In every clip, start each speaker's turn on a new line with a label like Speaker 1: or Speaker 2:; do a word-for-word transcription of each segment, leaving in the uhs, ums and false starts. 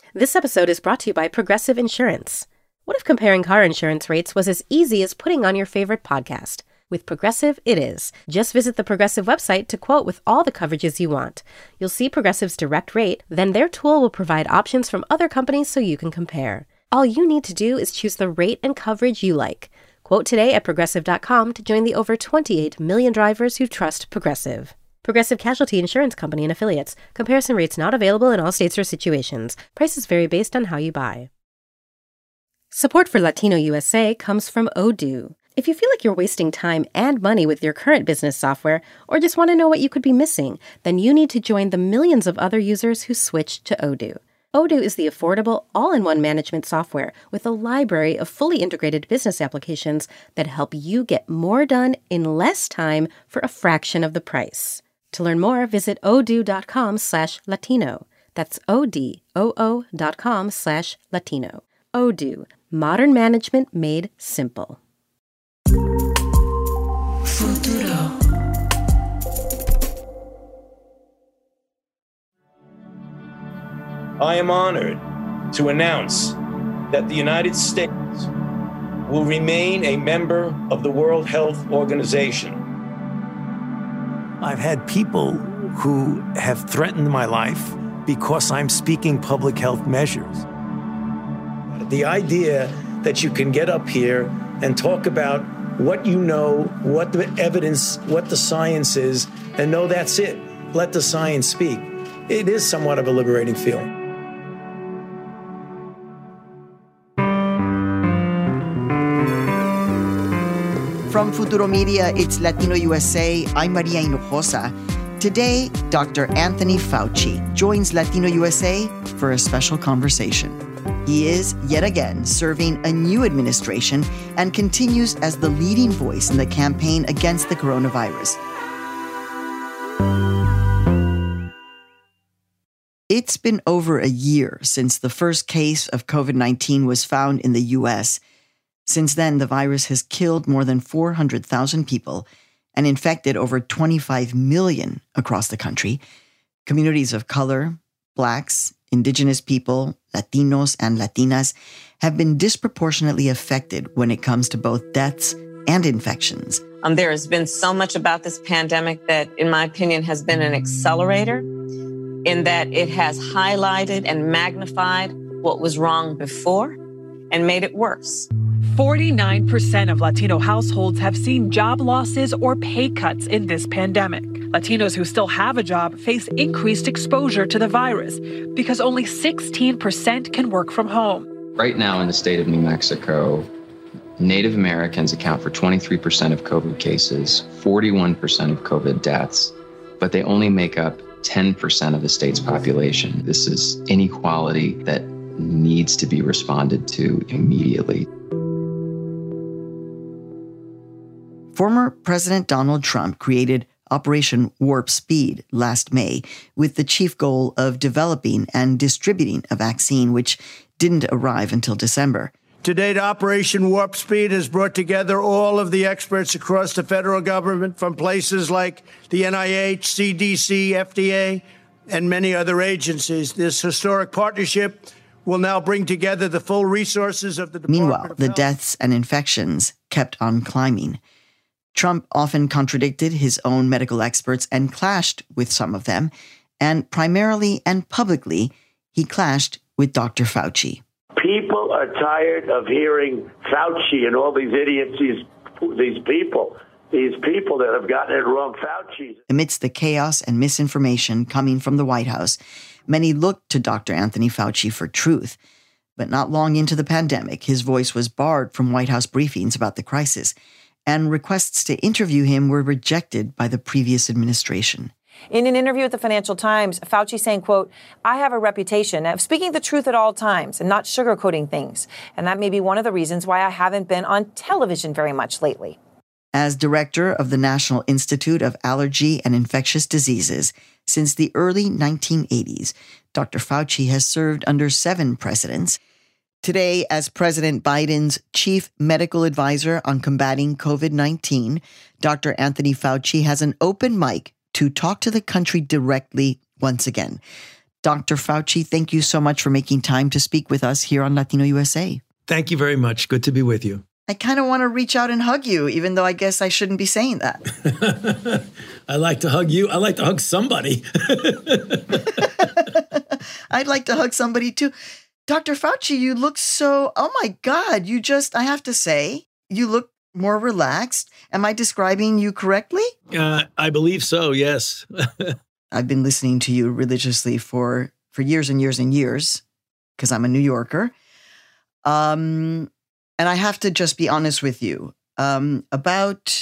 Speaker 1: This episode is brought to you by Progressive Insurance. What if comparing car insurance rates was as easy as putting on your favorite podcast? With Progressive, it is. Just visit the Progressive website to quote with all the coverages you want. You'll see Progressive's direct rate, then their tool will provide options from other companies so you can compare. All you need to do is choose the rate and coverage you like. Quote today at Progressive dot com to join the over twenty-eight million drivers who trust Progressive. Progressive Casualty Insurance Company and Affiliates. Comparison rates not available in all states or situations. Prices vary based on how you buy. Support for Latino U S A comes from Odoo. If you feel like you're wasting time and money with your current business software, or just want to know what you could be missing, then you need to join the millions of other users who switched to Odoo. Odoo is the affordable, all-in-one management software with a library of fully integrated business applications that help you get more done in less time for a fraction of the price. To learn more, visit odoo.com slash Latino. That's O-D-O-O dot com slash Latino. Odoo, modern management made simple.
Speaker 2: Futuro.
Speaker 3: I am honored to announce that the United States will remain a member of the World Health Organization.
Speaker 4: I've had people who have threatened my life because I'm speaking public health measures.
Speaker 3: The idea that you can get up here and talk about what you know, what the evidence, what the science is, and know that's it. Let the science speak. It is somewhat of a liberating feeling.
Speaker 5: From Futuro Media, it's Latino U S A. I'm Maria Hinojosa. Today, Doctor Anthony Fauci joins Latino U S A for a special conversation. He is, yet again, serving a new administration and continues as the leading voice in the campaign against the coronavirus. It's been over a year since the first case of covid nineteen was found in the U S. Since then, the virus has killed more than four hundred thousand people and infected over twenty-five million across the country. Communities of color, Blacks, Indigenous people, Latinos, and Latinas have been disproportionately affected when it comes to both deaths and infections.
Speaker 6: Um, there has been so much about this pandemic that, in my opinion, has been an accelerator in that it has highlighted and magnified what was wrong before and made it worse.
Speaker 7: forty-nine percent of Latino households have seen job losses or pay cuts in this pandemic. Latinos who still have a job face increased exposure to the virus because only sixteen percent can work from home.
Speaker 8: Right now in the state of New Mexico, Native Americans account for twenty-three percent of COVID cases, forty-one percent of COVID deaths, but they only make up ten percent of the state's population. This is inequality that needs to be responded to immediately.
Speaker 5: Former President Donald Trump created Operation Warp Speed last May with the chief goal of developing and distributing a vaccine which didn't arrive until December.
Speaker 9: To date, Operation Warp Speed has brought together all of the experts across the federal government from places like the N I H, C D C, F D A, and many other agencies. This historic partnership will now bring together the full resources of the Department
Speaker 5: Meanwhile,
Speaker 9: of
Speaker 5: the
Speaker 9: Health.
Speaker 5: deaths and infections kept on climbing. Trump often contradicted his own medical experts and clashed with some of them, and primarily and publicly, he clashed with Doctor Fauci.
Speaker 10: People are tired of hearing Fauci and all these idiots, these, these people, these people that have gotten it wrong, Fauci.
Speaker 5: Amidst the chaos and misinformation coming from the White House, many looked to Doctor Anthony Fauci for truth. But not long into the pandemic, his voice was barred from White House briefings about the crisis, and requests to interview him were rejected by the previous administration.
Speaker 11: In an interview with the Financial Times, Fauci saying, quote, "I have a reputation of speaking the truth at all times and not sugarcoating things. And that may be one of the reasons why I haven't been on television very much lately."
Speaker 5: As director of the National Institute of Allergy and Infectious Diseases since the early nineteen eighties, Doctor Fauci has served under seven presidents. Today, as President Biden's chief medical advisor on combating covid nineteen, Doctor Anthony Fauci has an open mic to talk to the country directly once again. Doctor Fauci, thank you so much for making time to speak with us here on Latino U S A.
Speaker 4: Thank you very much. Good to be with you.
Speaker 5: I kind of want to reach out and hug you, even though I guess I shouldn't be saying that.
Speaker 4: I like to hug you. I like to hug somebody.
Speaker 5: I'd like to hug somebody too. Doctor Fauci, you look so, oh my God, you just, I have to say, you look more relaxed. Am I describing you correctly?
Speaker 4: Uh, I believe so, yes.
Speaker 5: I've been listening to you religiously for, for years and years and years, because I'm a New Yorker. Um, and I have to just be honest with you. Um, about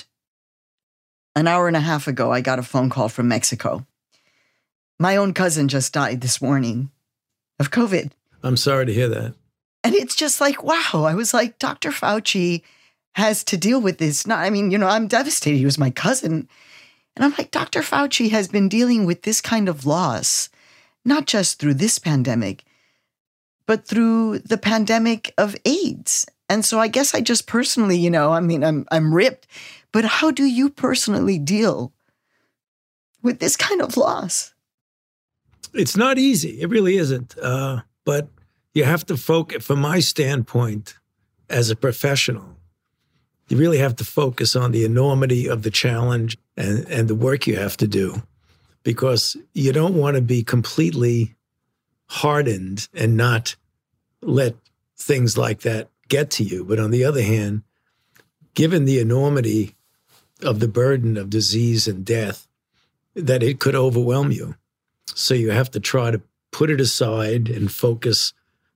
Speaker 5: an hour and a half ago, I got a phone call from Mexico. My own cousin just died this morning of COVID.
Speaker 4: I'm sorry to hear that.
Speaker 5: And it's just like, wow. I was like, Doctor Fauci has to deal with this. Not, I mean, you know, I'm devastated. He was my cousin. And I'm like, Doctor Fauci has been dealing with this kind of loss, not just through this pandemic, but through the pandemic of AIDS. And so I guess I just personally, you know, I mean, I'm I'm ripped. But how do you personally deal with this kind of loss?
Speaker 4: It's not easy. It really isn't. Uh, but you have to focus, from my standpoint, as a professional, you really have to focus on the enormity of the challenge and, and the work you have to do, because you don't want to be completely hardened and not let things like that get to you. But on the other hand, given the enormity of the burden of disease and death, that it could overwhelm you. So you have to try to put it aside and focus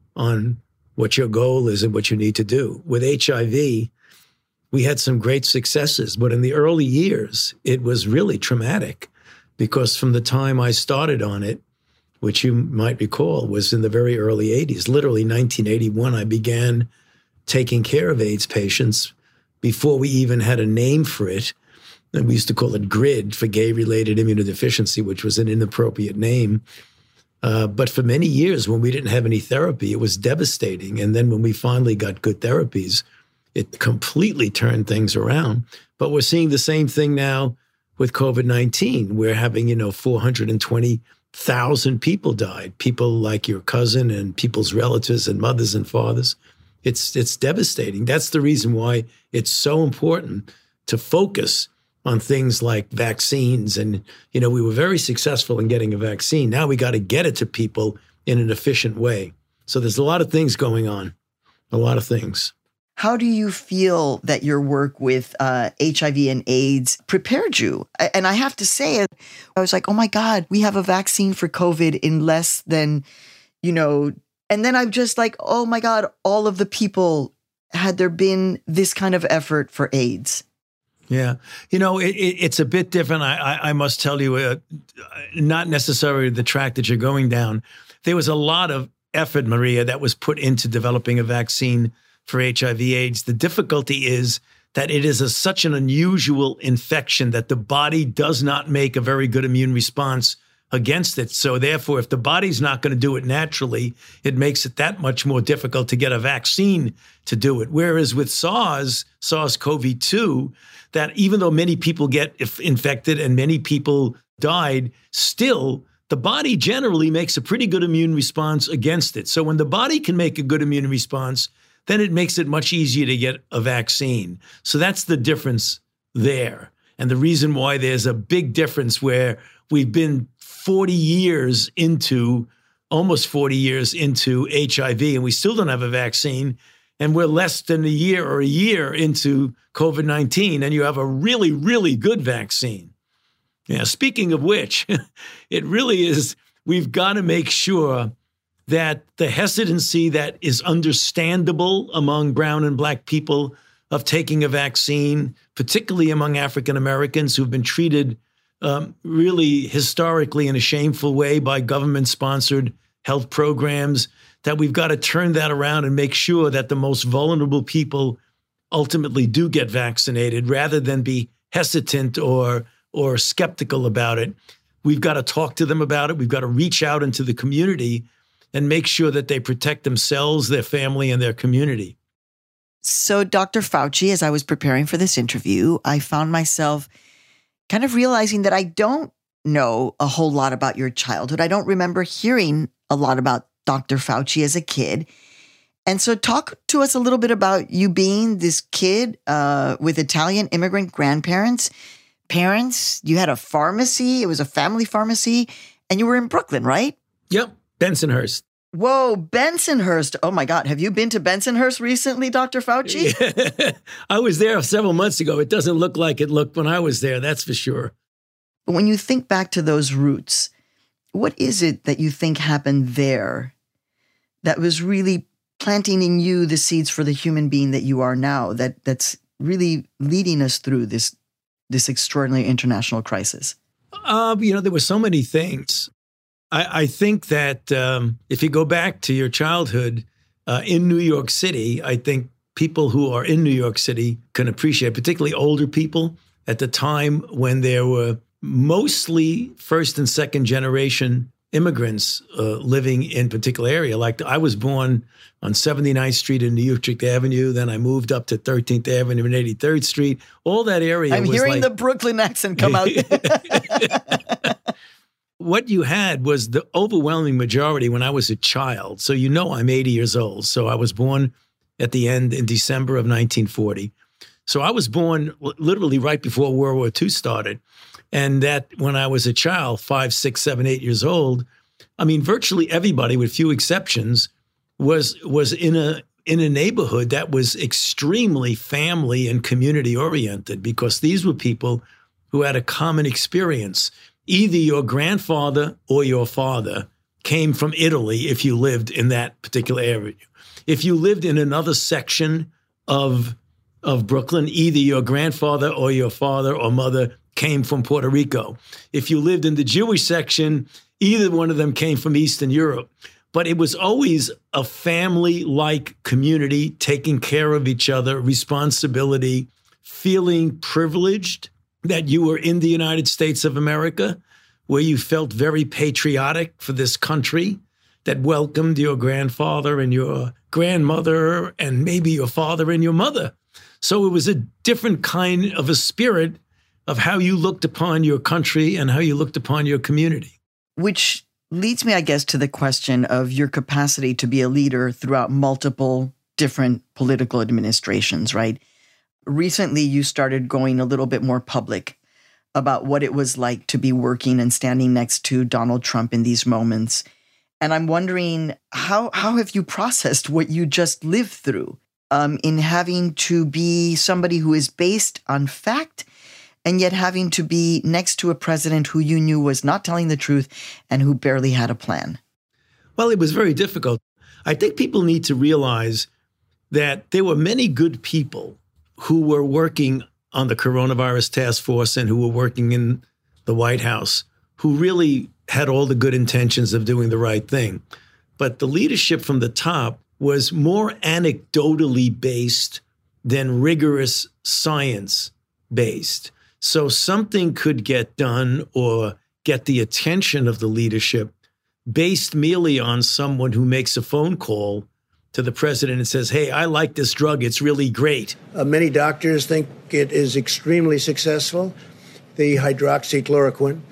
Speaker 4: on what your goal is and what you need to do. With H I V, we had some great successes, but in the early years, it was really traumatic, because from the time I started on it, which you might recall was in the very early eighties, literally nineteen eighty-one, I began taking care of AIDS patients before we even had a name for it. And we used to call it GRID, for gay-related immunodeficiency, which was an inappropriate name. Uh, but for many years, when we didn't have any therapy, it was devastating. And then when we finally got good therapies, it completely turned things around. But we're seeing the same thing now with COVID nineteen. We're having, you know, four hundred twenty thousand people died, people like your cousin and people's relatives and mothers and fathers. It's it's devastating. That's the reason why it's so important to focus on things like vaccines. And, you know, we were very successful in getting a vaccine. Now we got to get it to people in an efficient way. So there's a lot of things going on, a lot of things.
Speaker 5: How do you feel that your work with uh, H I V and AIDS prepared you? And I have to say, I was like, oh my God, we have a vaccine for COVID in less than, you know, and then I'm just like, oh my God, all of the people, had there been this kind of effort for AIDS?
Speaker 4: Yeah. You know, it, it, it's a bit different. I, I, I must tell you, uh, not necessarily the track that you're going down. There was a lot of effort, Maria, that was put into developing a vaccine for H I V AIDS. The difficulty is that it is a, such an unusual infection that the body does not make a very good immune response against it. So therefore, if the body's not going to do it naturally, it makes it that much more difficult to get a vaccine to do it. Whereas with SARS, SARS-C o V two, that even though many people get infected and many people died, still the body generally makes a pretty good immune response against it. So when the body can make a good immune response, then it makes it much easier to get a vaccine. So that's the difference there. And the reason why there's a big difference where we've been forty years into, almost forty years into H I V, and we still don't have a vaccine, and we're less than a year or a year into COVID nineteen, and you have a really, really good vaccine. Yeah, speaking of which, it really is, we've got to make sure that the hesitancy that is understandable among brown and black people of taking a vaccine, particularly among African Americans who've been treated um, really historically in a shameful way by government-sponsored health programs, that we've got to turn that around and make sure that the most vulnerable people ultimately do get vaccinated rather than be hesitant or or skeptical about it. We've got to talk to them about it. We've got to reach out into the community and make sure that they protect themselves, their family, and their community.
Speaker 5: So, Doctor Fauci, as I was preparing for this interview, I found myself kind of realizing that I don't know a whole lot about your childhood. I don't remember hearing a lot about Doctor Fauci as a kid. And so talk to us a little bit about you being this kid uh, with Italian immigrant grandparents, parents. You had a pharmacy. It was a family pharmacy. And you were in Brooklyn, right?
Speaker 4: Yep. Bensonhurst.
Speaker 5: Whoa, Bensonhurst. Oh, my God. Have you been to Bensonhurst recently, Doctor Fauci?
Speaker 4: Yeah. I was there several months ago. It doesn't look like it looked when I was there. That's for sure.
Speaker 5: But when you think back to those roots, what is it that you think happened there that was really planting in you the seeds for the human being that you are now, that that's really leading us through this this extraordinary international crisis?
Speaker 4: Uh, you know, there were so many things. I, I think that um, if you go back to your childhood uh, in New York City, I think people who are in New York City can appreciate, particularly older people, at the time when there were mostly first and second generation immigrants uh, living in particular area. Like I was born on seventy-ninth Street and New Utrecht Avenue. Then I moved up to thirteenth Avenue and eighty-third Street. All that area
Speaker 5: I'm
Speaker 4: was
Speaker 5: hearing
Speaker 4: like,
Speaker 5: the Brooklyn accent come out.
Speaker 4: What you had was the overwhelming majority when I was a child. So you know I'm eighty years old. So I was born at the end in December of nineteen forty. So I was born literally right before World War Two started. And that when I was a child, five, six, seven, eight years old, I mean, virtually everybody, with few exceptions, was was in a in a neighborhood that was extremely family and community oriented, because these were people who had a common experience. Either your grandfather or your father came from Italy if you lived in that particular area. If you lived in another section of of Brooklyn, either your grandfather or your father or mother came from Puerto Rico. If you lived in the Jewish section, either one of them came from Eastern Europe. But it was always a family-like community, taking care of each other, responsibility, feeling privileged that you were in the United States of America, where you felt very patriotic for this country that welcomed your grandfather and your grandmother and maybe your father and your mother. So it was a different kind of a spirit of how you looked upon your country and how you looked upon your community.
Speaker 5: Which leads me, I guess, to the question of your capacity to be a leader throughout multiple different political administrations, right? Recently, you started going a little bit more public about what it was like to be working and standing next to Donald Trump in these moments. And I'm wondering, how, how have you processed what you just lived through um, in having to be somebody who is based on fact and yet having to be next to a president who you knew was not telling the truth and who barely had a plan?
Speaker 4: Well, it was very difficult. I think people need to realize that there were many good people who were working on the coronavirus task force and who were working in the White House, who really had all the good intentions of doing the right thing. But the leadership from the top was more anecdotally based than rigorous science based. So something could get done or get the attention of the leadership based merely on someone who makes a phone call to the president and says, hey, I like this drug. It's really great.
Speaker 9: Uh, many doctors think it is extremely successful. The hydroxychloroquine,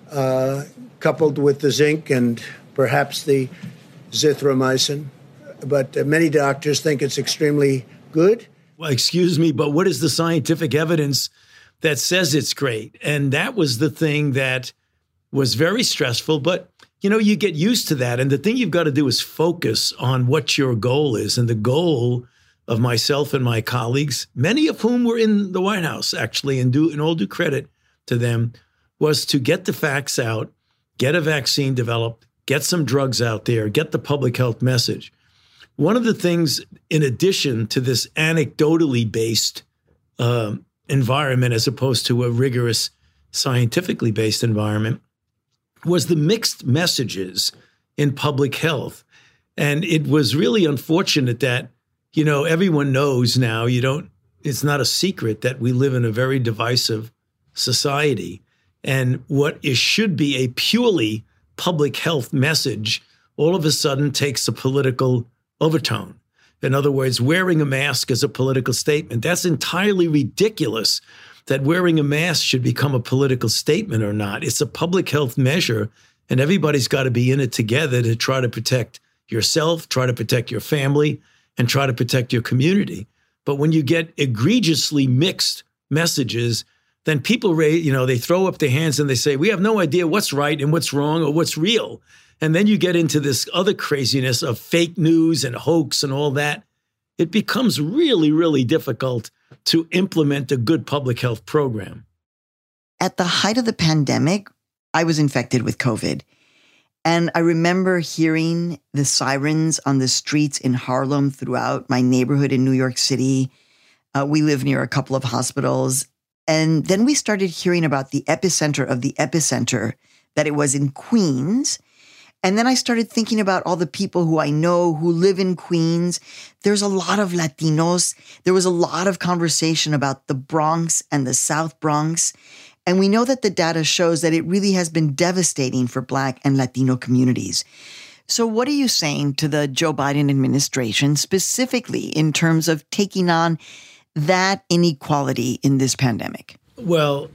Speaker 9: uh, coupled with the zinc and perhaps the zithromycin. But uh, many doctors think it's extremely good.
Speaker 4: Well, excuse me, but what is the scientific evidence that says it's great? And that was the thing that was very stressful. But, you know, you get used to that. And the thing you've got to do is focus on what your goal is. And the goal of myself and my colleagues, many of whom were in the White House, actually, and do and all due credit to them, was to get the facts out, get a vaccine developed, get some drugs out there, get the public health message. One of the things, in addition to this anecdotally based um, environment as opposed to a rigorous scientifically based environment, was the mixed messages in public health. And it was really unfortunate that, you know, everyone knows now, you don't, it's not a secret that we live in a very divisive society. And what is should be a purely public health message all of a sudden takes a political overtone. In other words, wearing a mask is a political statement. That's entirely ridiculous. that wearing a mask should become a political statement or not. It's a public health measure, and everybody's got to be in it together to try to protect yourself, try to protect your family, and try to protect your community. But when you get egregiously mixed messages, then people, you know, they throw up their hands and they say, we have no idea what's right and what's wrong or what's real. And then you get into this other craziness of fake news and hoax and all that. It becomes really, really difficult to implement a good public health program.
Speaker 5: At the height of the pandemic, I was infected with COVID. And I remember hearing the sirens on the streets in Harlem throughout my neighborhood in New York City. Uh, we live near a couple of hospitals. And then we started hearing about the epicenter of the epicenter, that it was in Queens. And then I started thinking about all the people who I know who live in Queens. There's a lot of Latinos. There was a lot of conversation about the Bronx and the South Bronx. And we know that the data shows that it really has been devastating for Black and Latino communities. So what are you saying to the Joe Biden administration, specifically in terms of taking on that inequality in this pandemic?
Speaker 4: Well,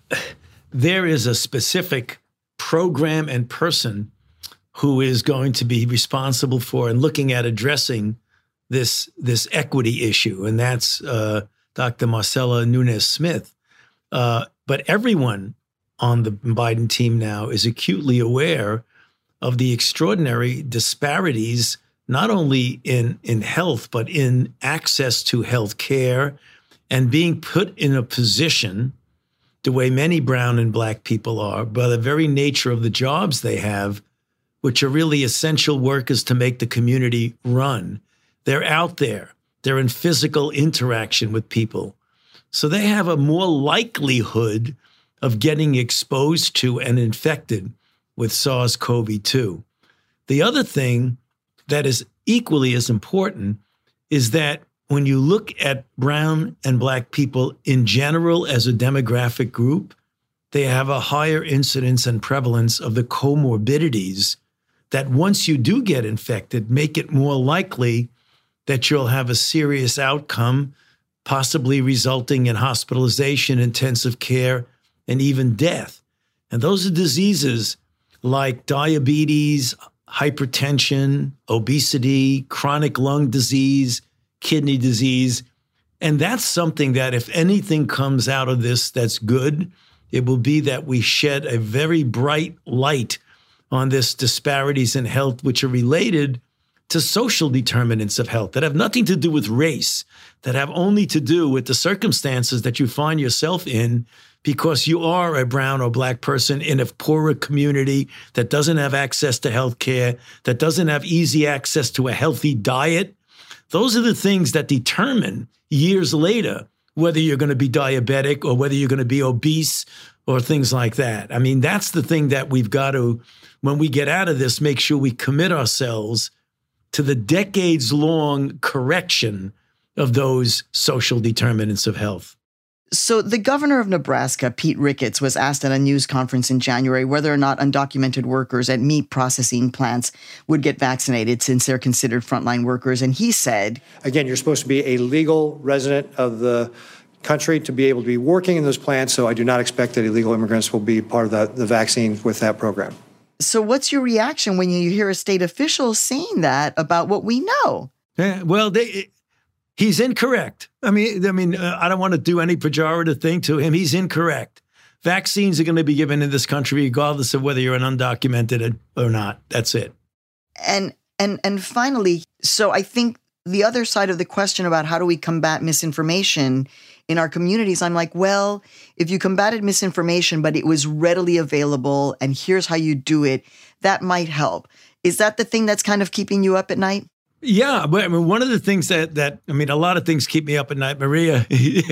Speaker 4: there is a specific program and person who is going to be responsible for and looking at addressing this, this equity issue, and that's uh, Doctor Marcella Nunez-Smith. Uh, but everyone on the Biden team now is acutely aware of the extraordinary disparities, not only in, in health, but in access to health care and being put in a position, the way many brown and Black people are, by the very nature of the jobs they have, which are really essential workers to make the community run. They're out there. They're in physical interaction with people. So they have a more likelihood of getting exposed to and infected with SARS-C o V two. The other thing that is equally as important is that when you look at brown and Black people in general as a demographic group, they have a higher incidence and prevalence of the comorbidities that once you do get infected, make it more likely that you'll have a serious outcome, possibly resulting in hospitalization, intensive care, and even death. And those are diseases like diabetes, hypertension, obesity, chronic lung disease, kidney disease. And that's something that if anything comes out of this that's good, it will be that we shed a very bright light on this disparities in health, which are related to social determinants of health that have nothing to do with race, that have only to do with the circumstances that you find yourself in because you are a brown or Black person in a poorer community that doesn't have access to health care, that doesn't have easy access to a healthy diet. Those are the things that determine years later whether you're going to be diabetic or whether you're going to be obese or things like that. I mean, that's the thing that we've got to, when we get out of this, make sure we commit ourselves to the decades-long correction of those social determinants of health.
Speaker 5: So the governor of Nebraska, Pete Ricketts, was asked at a news conference in January whether or not undocumented workers at meat processing plants would get vaccinated since they're considered frontline workers. And he said,
Speaker 2: again, you're supposed to be a legal resident of the country to be able to be working in those plants, so I do not expect that illegal immigrants will be part of the, the vaccine with that program.
Speaker 5: So what's your reaction when you hear a state official saying that about what we know?
Speaker 4: Yeah, well, they, he's incorrect. I mean, I mean, uh, I don't want to do any pejorative thing to him. He's incorrect. Vaccines are going to be given in this country regardless of whether you're an undocumented or not. That's it.
Speaker 5: And and and finally, so I think the other side of the question about how do we combat misinformation in our communities, I'm like, well, if you combated misinformation, but it was readily available and here's how you do it, that might help. Is that the thing that's kind of keeping you up at night?
Speaker 4: Yeah, but I mean, one of the things that, that I mean, a lot of things keep me up at night, Maria,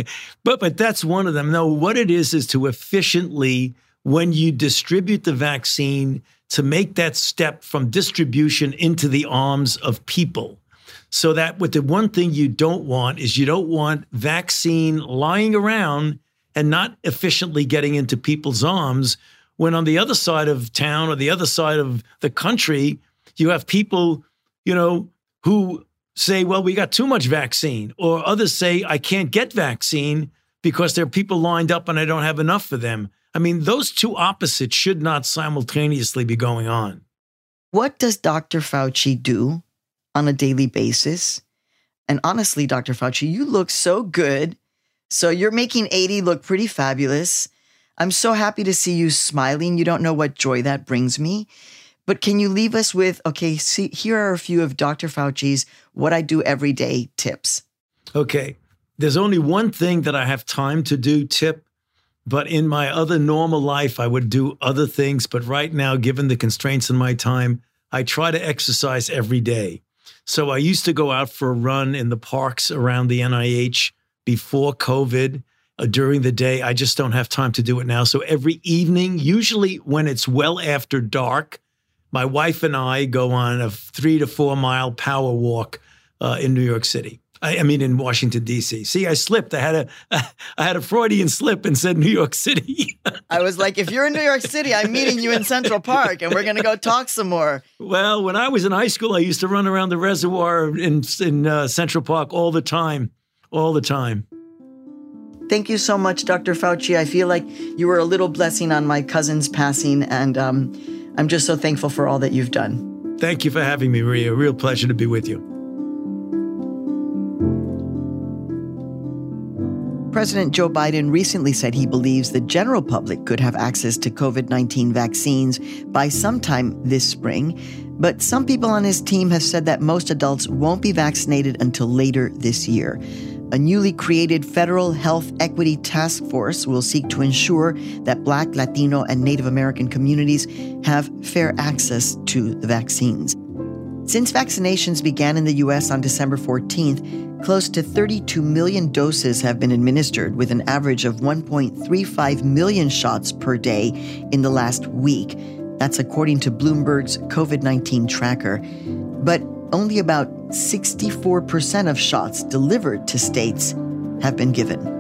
Speaker 4: but but that's one of them. No, what it is is to efficiently, when you distribute the vaccine, to make that step from distribution into the arms of people. So that what the one thing you don't want is you don't want vaccine lying around and not efficiently getting into people's arms when on the other side of town or the other side of the country, you have people, you know, who say, well, we got too much vaccine, or others say, I can't get vaccine because there are people lined up and I don't have enough for them. I mean, those two opposites should not simultaneously be going on.
Speaker 5: What does Doctor Fauci do on a daily basis? And honestly, Doctor Fauci, you look so good. So you're making eighty look pretty fabulous. I'm so happy to see you smiling. You don't know what joy that brings me. But can you leave us with, okay, see, here are a few of Doctor Fauci's what I do every day tips.
Speaker 4: Okay. There's only one thing that I have time to do tip, but in my other normal life, I would do other things. But right now, given the constraints in my time, I try to exercise every day. So I used to go out for a run in the parks around the N I H before COVID. Uh, during the day, I just don't have time to do it now. So every evening, usually when it's well after dark, my wife and I go on a three to four mile power walk uh, in New York City. I, I mean, in Washington, D C. See, I slipped. I had a, I had a Freudian slip and said New York City.
Speaker 5: I was like, if you're in New York City, I'm meeting you in Central Park and we're going to go talk some more.
Speaker 4: Well, when I was in high school, I used to run around the reservoir in, in uh, Central Park all the time, all the time.
Speaker 5: Thank you so much, Doctor Fauci. I feel like you were a little blessing on my cousin's passing, and um, I'm just so thankful for all that you've done.
Speaker 4: Thank you for having me, Maria. Real pleasure to be with you.
Speaker 5: President Joe Biden recently said he believes the general public could have access to COVID nineteen vaccines by sometime this spring. But some people on his team have said that most adults won't be vaccinated until later this year. A newly created federal health equity task force will seek to ensure that Black, Latino, and Native American communities have fair access to the vaccines. Since vaccinations began in the U S on December fourteenth, close to thirty-two million doses have been administered, with an average of one point three five million shots per day in the last week. That's according to Bloomberg's COVID nineteen tracker. But only about sixty-four percent of shots delivered to states have been given.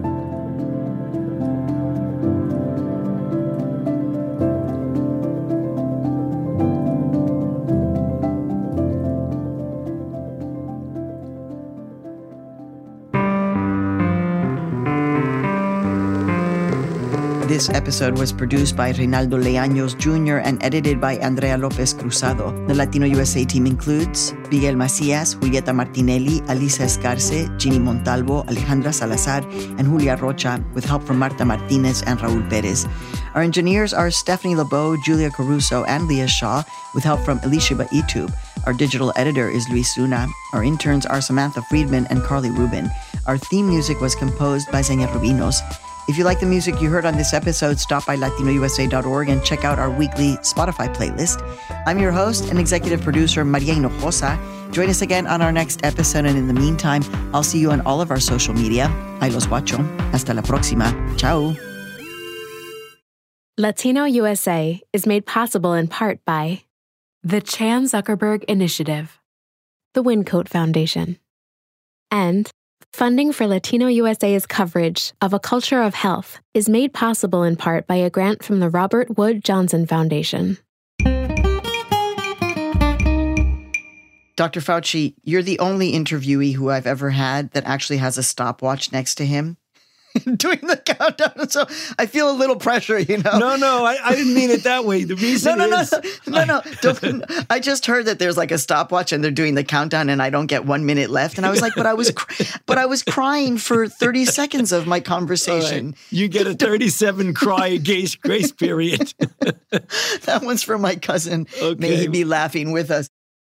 Speaker 5: This episode was produced by Reynaldo Leaños Junior and edited by Andrea Lopez Cruzado. The Latino U S A team includes Miguel Macias, Julieta Martinelli, Alisa Escarce, Ginny Montalvo, Alejandra Salazar, and Julia Rocha, with help from Marta Martinez and Raul Perez. Our engineers are Stephanie LeBeau, Julia Caruso, and Leah Shaw, with help from Elisheba Itub. Our digital editor is Luis Luna. Our interns are Samantha Friedman and Carly Rubin. Our theme music was composed by Zenia Rubinos. If you like the music you heard on this episode, stop by latino u s a dot org and check out our weekly Spotify playlist. I'm your host and executive producer, Maria Hinojosa. Join us again on our next episode, and in the meantime, I'll see you on all of our social media. Ahí los guacho. Hasta la próxima. Ciao.
Speaker 12: Latino U S A is made possible in part by the Chan Zuckerberg Initiative, the Wyncote Foundation, and funding for Latino U S A's coverage of A Culture of Health is made possible in part by a grant from the Robert Wood Johnson Foundation.
Speaker 5: Doctor Fauci, you're the only interviewee who I've ever had that actually has a stopwatch next to him doing the countdown. So I feel a little pressure, you know?
Speaker 4: No, no, I, I didn't mean it that way. The reason
Speaker 5: no, no,
Speaker 4: is...
Speaker 5: No, no, no. Don't, I just heard that there's like a stopwatch and they're doing the countdown and I don't get one minute left. And I was like, but I was cr- but I was crying for thirty seconds of my conversation.
Speaker 4: Right. You get a thirty-seven cry grace, grace period.
Speaker 5: That one's for my cousin.
Speaker 4: Okay.
Speaker 5: May he be laughing with us.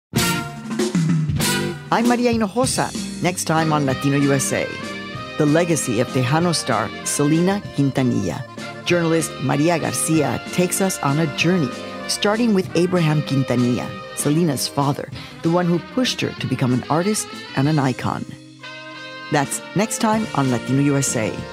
Speaker 5: I'm Maria Hinojosa. Next time on Latino U S A. The legacy of Tejano star Selena Quintanilla. Journalist Maria Garcia takes us on a journey, starting with Abraham Quintanilla, Selena's father, the one who pushed her to become an artist and an icon. That's next time on Latino U S A.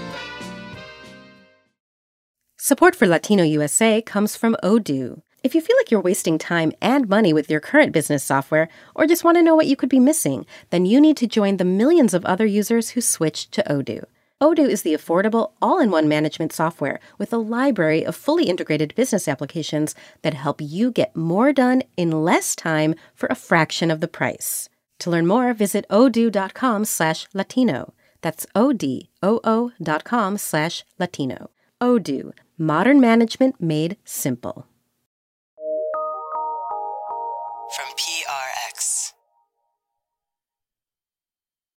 Speaker 1: Support for Latino U S A comes from Odoo. If you feel like you're wasting time and money with your current business software, or just want to know what you could be missing, then you need to join the millions of other users who switched to Odoo. Odoo is the affordable, all-in-one management software with a library of fully integrated business applications that help you get more done in less time for a fraction of the price. To learn more, visit odoo dot com slash Latino. That's O-D-O-O dot com slash Latino. Odoo, modern management made simple.
Speaker 13: From P